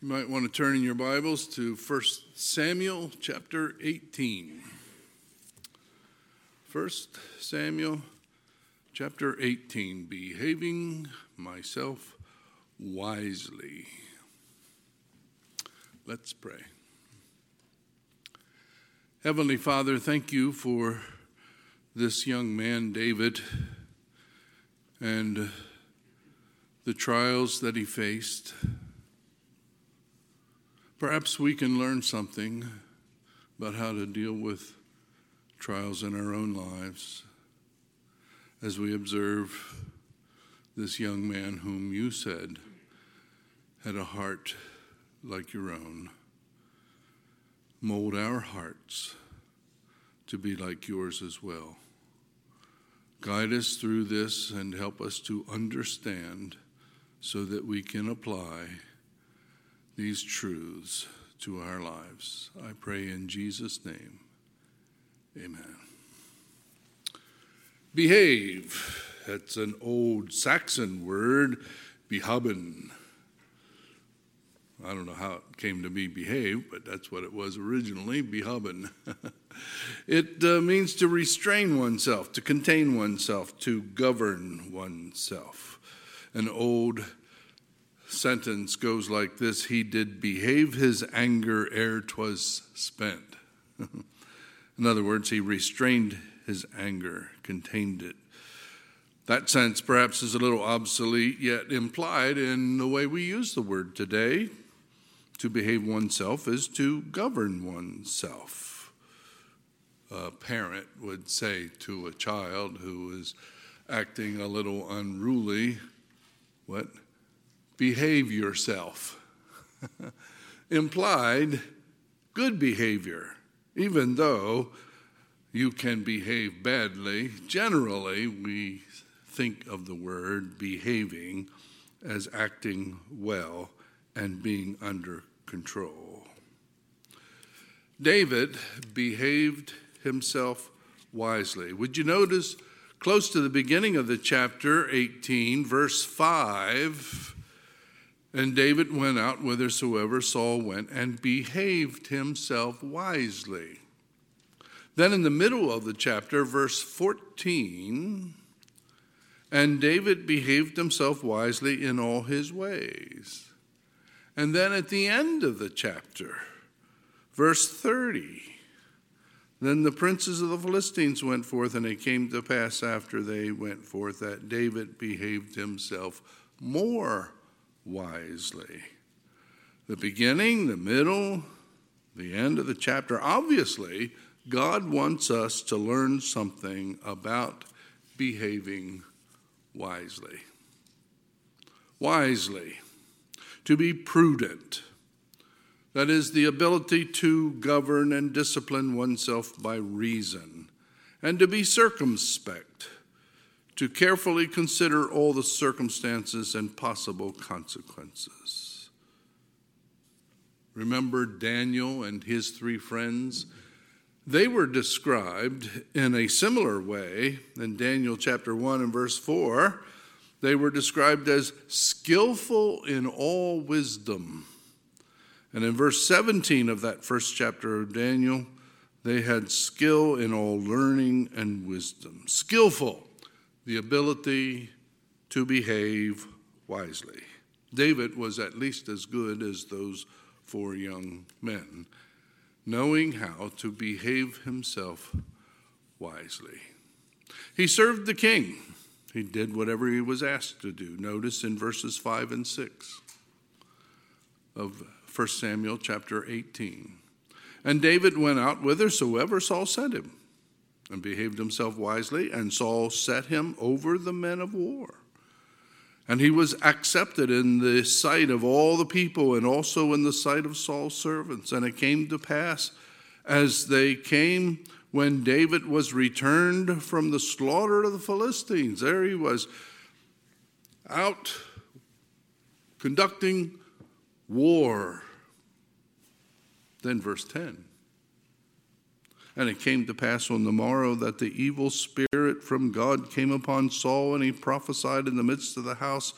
You might want to turn in your Bibles to 1 Samuel chapter 18. 1 Samuel chapter 18, behaving myself wisely. Let's pray. Heavenly Father, thank you for this young man, David, and the trials that he faced. Perhaps we can learn something about how to deal with trials in our own lives as we observe this young man whom you said had a heart like your own. Mold our hearts to be like yours as well. Guide us through this and help us to understand so that we can apply these truths to our lives. I pray in Jesus' name. Amen. Behave. That's an old Saxon word, behaben. I don't know how it came to be behave, but that's what it was originally, behaben. It means to restrain oneself, to contain oneself, to govern oneself. An old sentence goes like this: he did behave his anger ere 'twas spent. In other words, he restrained his anger, contained it. That sense perhaps is a little obsolete, yet implied in the way we use the word today. To behave oneself is to govern oneself. A parent would say to a child who is acting a little unruly, what? Behave yourself. Implied good behavior, even though you can behave badly. Generally, we think of the word behaving as acting well and being under control. David behaved himself wisely. Would you notice close to the beginning of the chapter 18, verse 5, and David went out whithersoever Saul went and behaved himself wisely. Then in the middle of the chapter, verse 14, and David behaved himself wisely in all his ways. And then at the end of the chapter, verse 30, then the princes of the Philistines went forth, and it came to pass after they went forth that David behaved himself more wisely. The beginning, the middle, the end of the chapter. Obviously, God wants us to learn something about behaving wisely. Wisely. To be prudent. That is the ability to govern and discipline oneself by reason. And to be circumspect. To carefully consider all the circumstances and possible consequences. Remember Daniel and his three friends? They were described in a similar way in Daniel chapter 1 and verse 4. They were described as skillful in all wisdom. And in verse 17 of that first chapter of Daniel, they had skill in all learning and wisdom. Skillful. The ability to behave wisely. David was at least as good as those four young men, knowing how to behave himself wisely. He served the king. He did whatever he was asked to do. Notice in verses 5 and 6 of 1 Samuel chapter 18. And David went out whithersoever Saul sent him, and behaved himself wisely, and Saul set him over the men of war. And he was accepted in the sight of all the people, and also in the sight of Saul's servants. And it came to pass, as they came, when David was returned from the slaughter of the Philistines. There he was, out conducting war. Then verse 10. And it came to pass on the morrow that the evil spirit from God came upon Saul, and he prophesied in the midst of the house.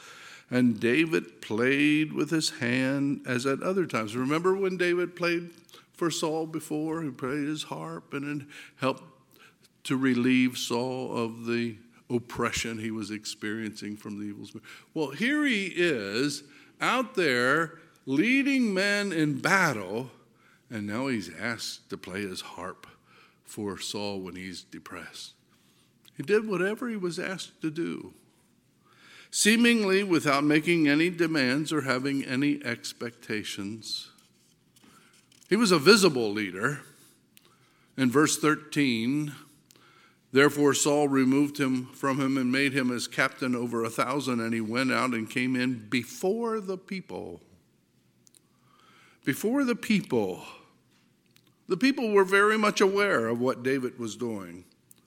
And David played with his hand as at other times. Remember when David played for Saul before? He played his harp and it helped to relieve Saul of the oppression he was experiencing from the evil spirit. Well, here he is out there leading men in battle, and now he's asked to play his harp for Saul when he's depressed. He did whatever he was asked to do, seemingly without making any demands or having any expectations. He was a visible leader. In verse 13, therefore Saul removed him from him and made him as captain over 1,000, and he went out and came in before the people. Before the people. The people were very much aware of what David was doing.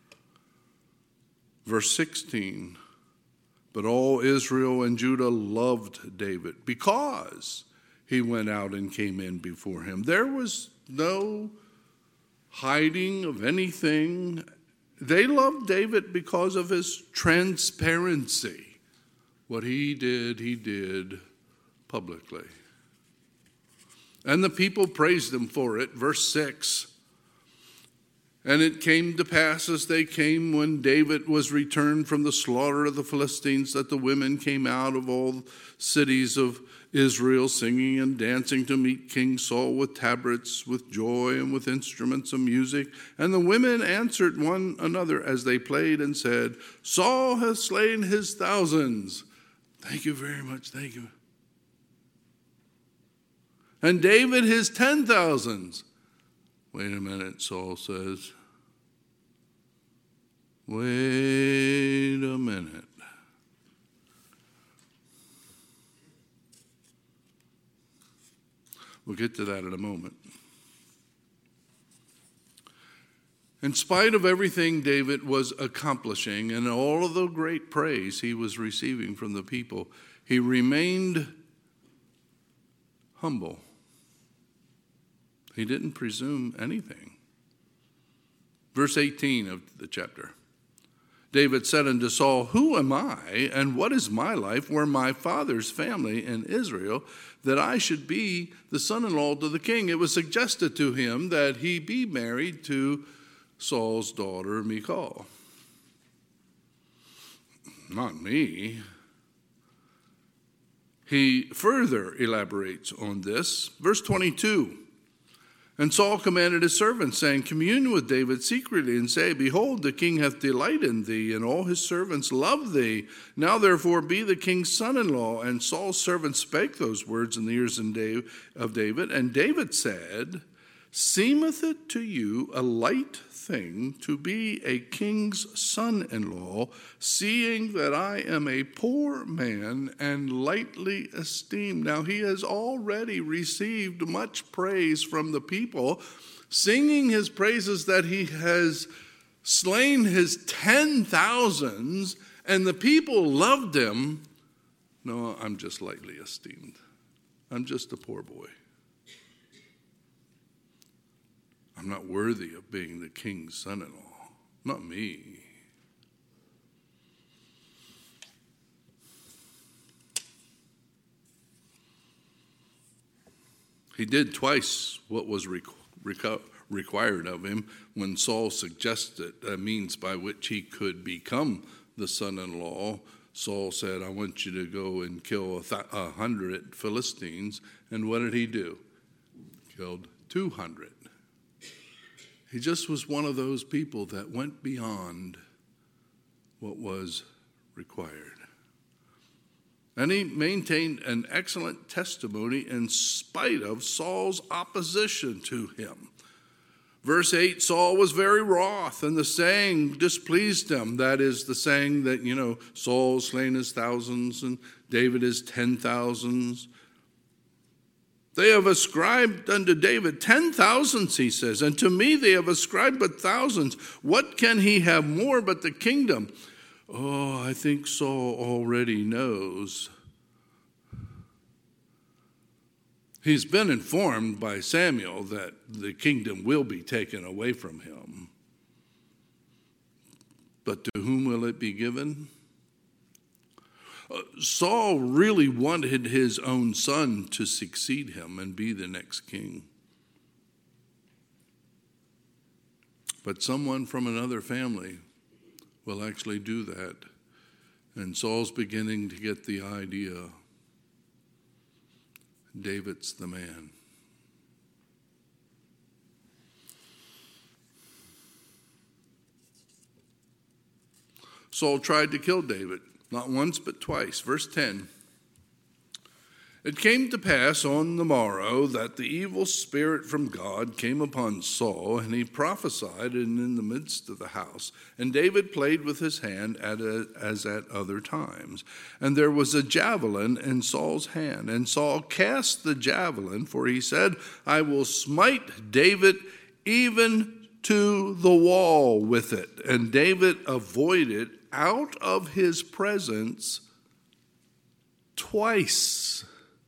Verse 16, but all Israel and Judah loved David because he went out and came in before him. There was no hiding of anything. They loved David because of his transparency. What he did publicly. And the people praised him for it. Verse 6. And it came to pass as they came when David was returned from the slaughter of the Philistines, that the women came out of all cities of Israel, singing and dancing to meet King Saul with tabrets, with joy, and with instruments of music. And the women answered one another as they played and said, Saul has slain his thousands. Thank you very much, thank you. And David his 10,000s. Wait a minute, Saul says. Wait a minute. We'll get to that in a moment. In spite of everything David was accomplishing and all of the great praise he was receiving from the people, he remained humble. He didn't presume anything. Verse 18 of the chapter. David said unto Saul, who am I, and what is my life, where my father's family in Israel, that I should be the son-in-law to the king? It was suggested to him that he be married to Saul's daughter, Michal. Not me. He further elaborates on this. Verse 22. And Saul commanded his servants, saying, commune with David secretly, and say, behold, the king hath delight in thee, and all his servants love thee. Now therefore be the king's son-in-law. And Saul's servants spake those words in the ears of David. And David said, seemeth it to you a light thing to be a king's son-in-law, seeing that I am a poor man and lightly esteemed? Now he has already received much praise from the people, singing his praises that he has slain his 10,000s, and the people loved him. No, I'm just lightly esteemed. I'm just a poor boy. I'm not worthy of being the king's son-in-law. Not me. He did twice what was required of him when Saul suggested a means by which he could become the son-in-law. Saul said, I want you to go and kill 100 Philistines. And what did he do? Killed 200. He just was one of those people that went beyond what was required. And he maintained an excellent testimony in spite of Saul's opposition to him. Verse 8, Saul was very wroth, and the saying displeased him. That is the saying that, Saul slain his thousands and David his 10,000s. They have ascribed unto David 10,000s, he says, and to me they have ascribed but thousands. What can he have more but the kingdom? Oh, I think Saul already knows. He's been informed by Samuel that the kingdom will be taken away from him. But to whom will it be given? Saul really wanted his own son to succeed him and be the next king. But someone from another family will actually do that. And Saul's beginning to get the idea. David's the man. Saul tried to kill David, not once but twice. Verse 10. It came to pass on the morrow that the evil spirit from God came upon Saul, and he prophesied in the midst of the house. And David played with his hand as at other times. And there was a javelin in Saul's hand. And Saul cast the javelin, for he said, I will smite David even to the wall with it. And David avoided out of his presence twice.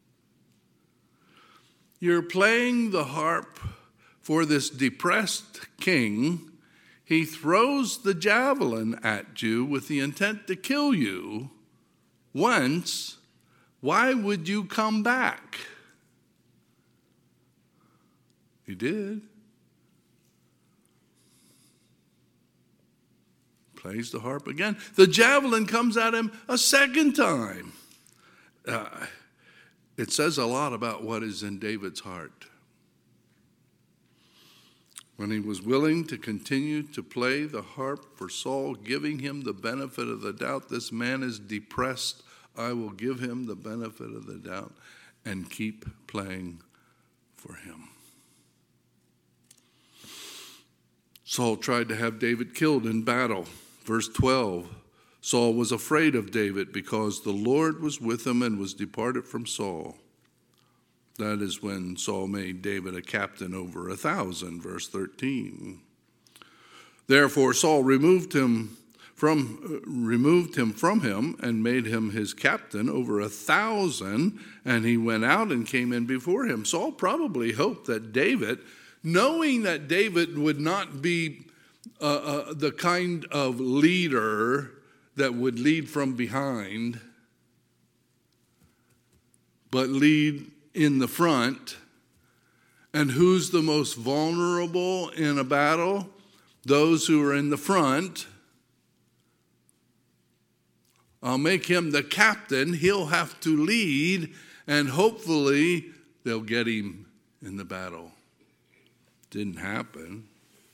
You're playing the harp for this depressed king. He throws the javelin at you with the intent to kill you once. Why would you come back? He did. Plays the harp again. The javelin comes at him a second time. It says a lot about what is in David's heart. When he was willing to continue to play the harp for Saul, giving him the benefit of the doubt, this man is depressed. I will give him the benefit of the doubt and keep playing for him. Saul tried to have David killed in battle. Verse 12, Saul was afraid of David because the Lord was with him and was departed from Saul. That is when Saul made David a captain over 1,000, verse 13. Therefore Saul removed him from him and made him his captain over 1,000, and he went out and came in before him. Saul probably hoped that David, knowing that David would not be the kind of leader that would lead from behind, but lead in the front. And who's the most vulnerable in a battle? Those who are in the front. I'll make him the captain. He'll have to lead, and hopefully they'll get him in the battle. Didn't happen.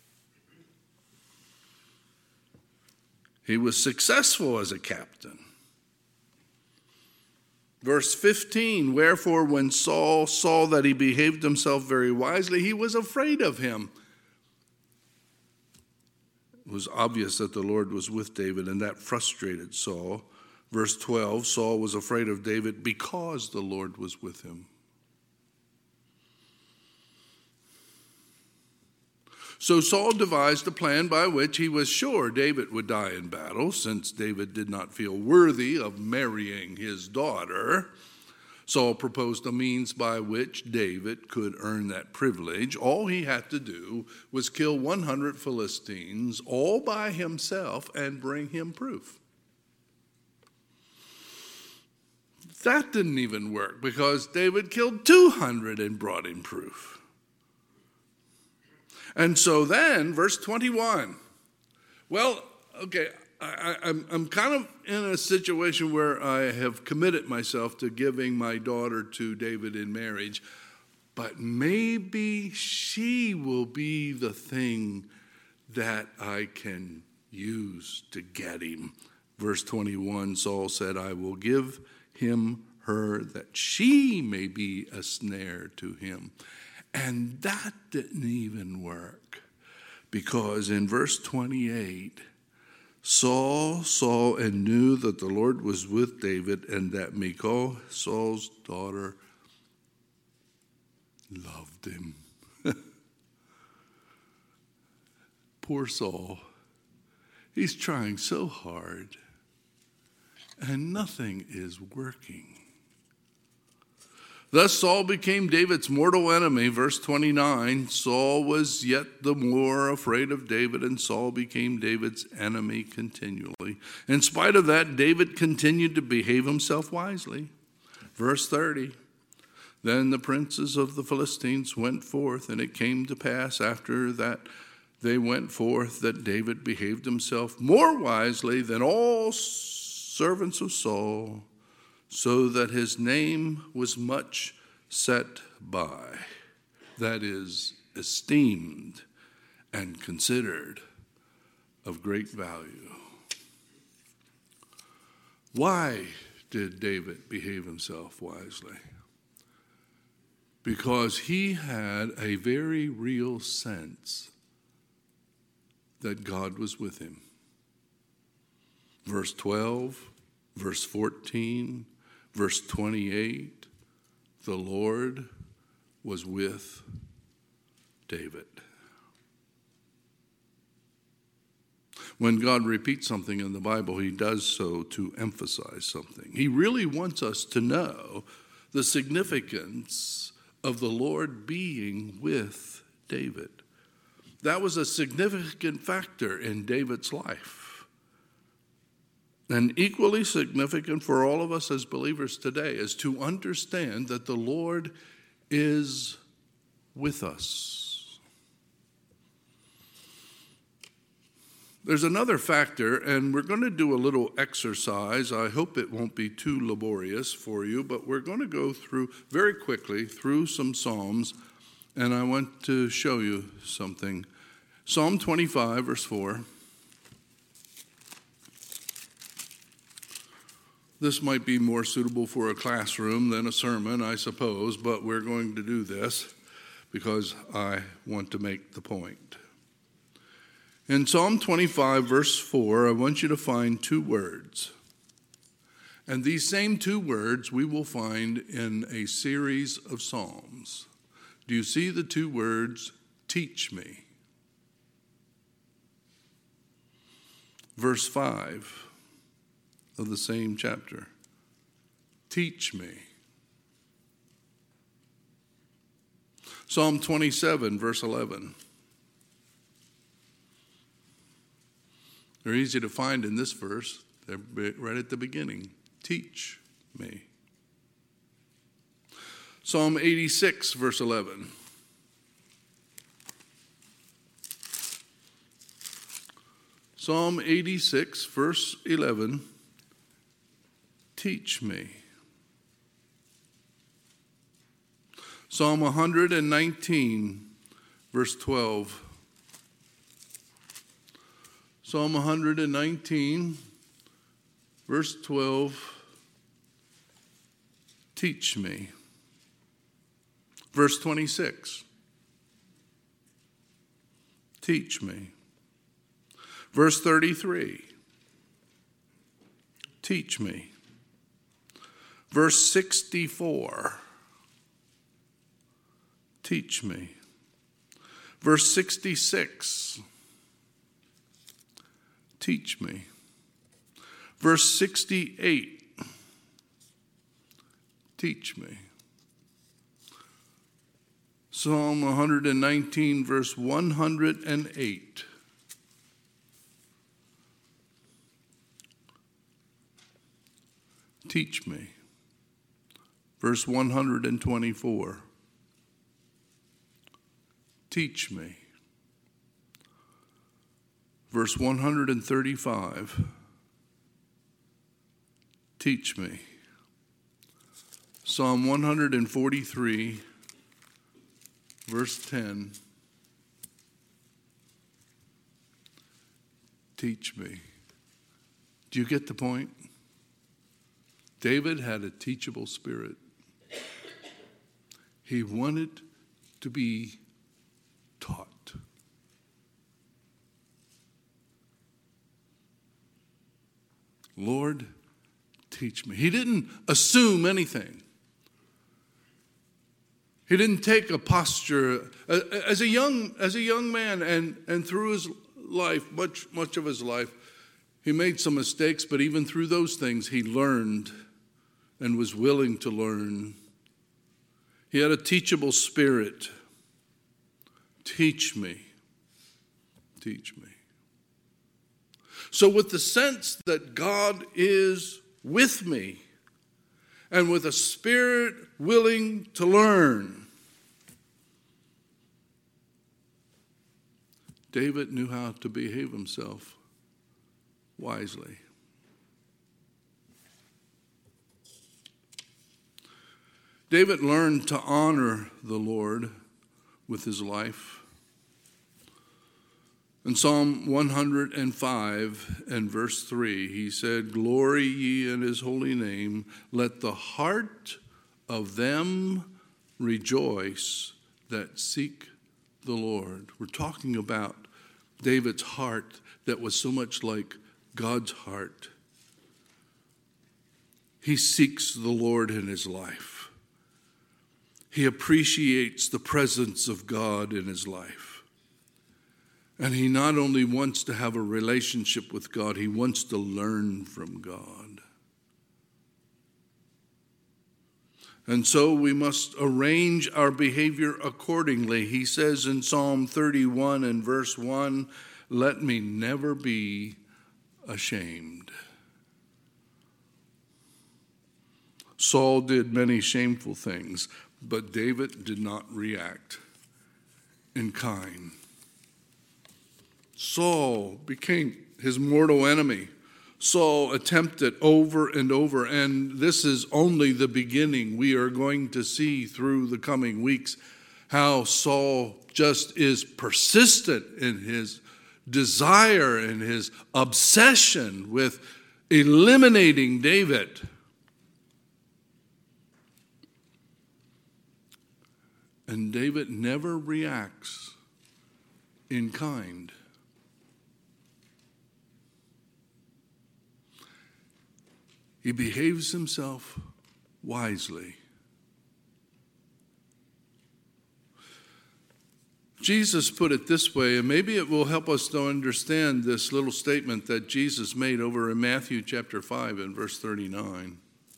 He was successful as a captain. Verse 15, wherefore when Saul saw that he behaved himself very wisely, he was afraid of him. It was obvious that the Lord was with David, and that frustrated Saul. Verse 12, Saul was afraid of David because the Lord was with him. So Saul devised a plan by which he was sure David would die in battle, since David did not feel worthy of marrying his daughter. Saul proposed a means by which David could earn that privilege. All he had to do was kill 100 Philistines all by himself and bring him proof. That didn't even work because David killed 200 and brought him proof. And so then, verse 21, well, okay, I'm kind of in a situation where I have committed myself to giving my daughter to David in marriage, but maybe she will be the thing that I can use to get him. Verse 21, Saul said, I will give him her that she may be a snare to him. And that didn't even work, because in verse 28, Saul saw and knew that the Lord was with David, and that Michal, Saul's daughter, loved him. Poor Saul. He's trying so hard, and nothing is working. Thus Saul became David's mortal enemy. Verse 29, Saul was yet the more afraid of David, and Saul became David's enemy continually. In spite of that, David continued to behave himself wisely. Verse 30, then the princes of the Philistines went forth, and it came to pass after that they went forth that David behaved himself more wisely than all servants of Saul, so that his name was much set by, that is, esteemed and considered of great value. Why did David behave himself wisely? Because he had a very real sense that God was with him. Verse 12, verse 14, verse 28, the Lord was with David. When God repeats something in the Bible, he does so to emphasize something. He really wants us to know the significance of the Lord being with David. That was a significant factor in David's life. And equally significant for all of us as believers today is to understand that the Lord is with us. There's another factor, and we're going to do a little exercise. I hope it won't be too laborious for you, but we're going to go through very quickly through some Psalms, and I want to show you something. Psalm 25, verse 4. This might be more suitable for a classroom than a sermon, I suppose, but we're going to do this because I want to make the point. In Psalm 25, verse 4, I want you to find two words. And these same two words we will find in a series of Psalms. Do you see the two words, teach me? Verse 5 of the same chapter, teach me. Psalm 27, verse 11. They're easy to find in this verse. They're right at the beginning. Teach me. Psalm 86, verse 11. Psalm 86, verse 11. Teach me. Psalm 119, verse 12. Psalm 119, verse 12, teach me. Verse 26, teach me. Verse 33, teach me. Verse 64, teach me. Verse 66, teach me. Verse 68, teach me. Psalm 119, verse 108. Teach me. Verse 124. Teach me. Verse 135, teach me. Psalm 143, verse 10, teach me. Do you get the point? David had a teachable spirit. He wanted to be taught. Lord, teach me. He didn't assume anything. He didn't take a posture as a young man, and through his life, much of his life, he made some mistakes, but even through those things, he learned and was willing to learn He had a teachable spirit. Teach me. Teach me. So with the sense that God is with me, and with a spirit willing to learn, David knew how to behave himself wisely. David learned to honor the Lord with his life. In Psalm 105 and verse 3, he said, "Glory ye in his holy name. Let the heart of them rejoice that seek the Lord." We're talking about David's heart that was so much like God's heart. He seeks the Lord in his life. He appreciates the presence of God in his life. And he not only wants to have a relationship with God, he wants to learn from God. And so we must arrange our behavior accordingly. He says in Psalm 31 and verse 1, "Let me never be ashamed." Saul did many shameful things, but David did not react in kind. Saul became his mortal enemy. Saul attempted over and over, and this is only the beginning. We are going to see through the coming weeks how Saul just is persistent in his desire and his obsession with eliminating David. And David never reacts in kind. He behaves himself wisely. Jesus put it this way, and maybe it will help us to understand this little statement that Jesus made over in Matthew chapter 5 and verse 39.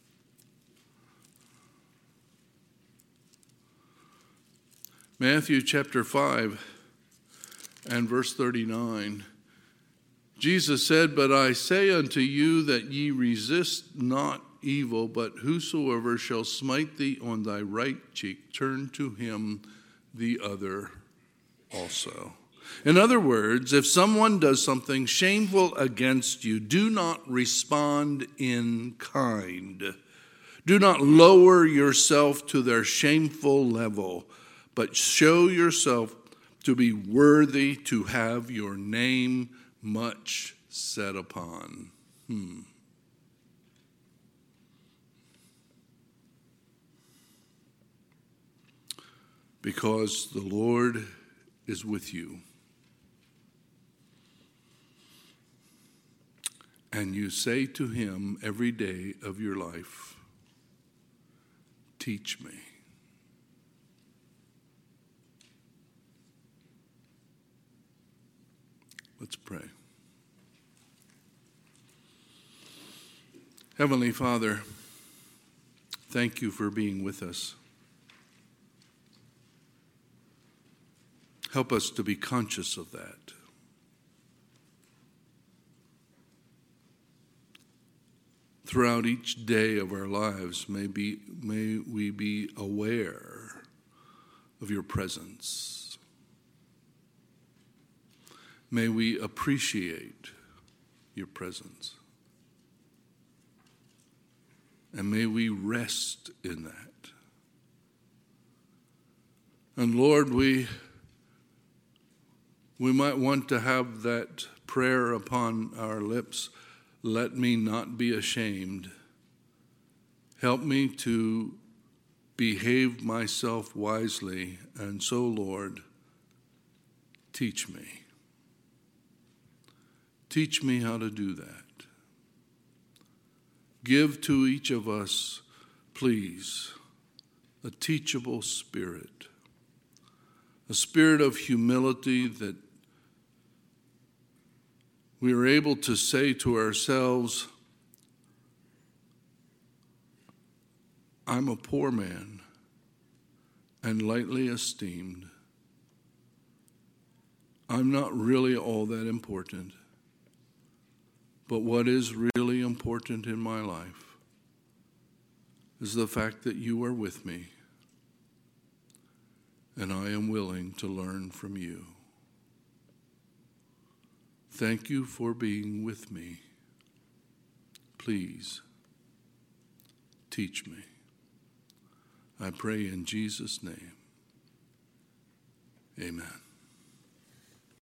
Matthew chapter 5 and verse 39. Jesus said, "But I say unto you that ye resist not evil, but whosoever shall smite thee on thy right cheek, turn to him the other also." In other words, if someone does something shameful against you, do not respond in kind. Do not lower yourself to their shameful level, but show yourself to be worthy to have your name much set upon. Because the Lord is with you. And you say to him every day of your life, "Teach me." Let's pray. Heavenly Father, thank you for being with us. Help us to be conscious of that. Throughout each day of our lives, may we be aware of your presence. May we appreciate your presence. And may we rest in that. And Lord, we might want to have that prayer upon our lips. Let me not be ashamed. Help me to behave myself wisely. And so, Lord, teach me. Teach me how to do that. Give to each of us, please, a teachable spirit, a spirit of humility that we are able to say to ourselves, "I'm a poor man, and lightly esteemed. I'm not really all that important. But what is really important in my life is the fact that you are with me, and I am willing to learn from you. Thank you for being with me. Please teach me. I pray in Jesus' name. Amen.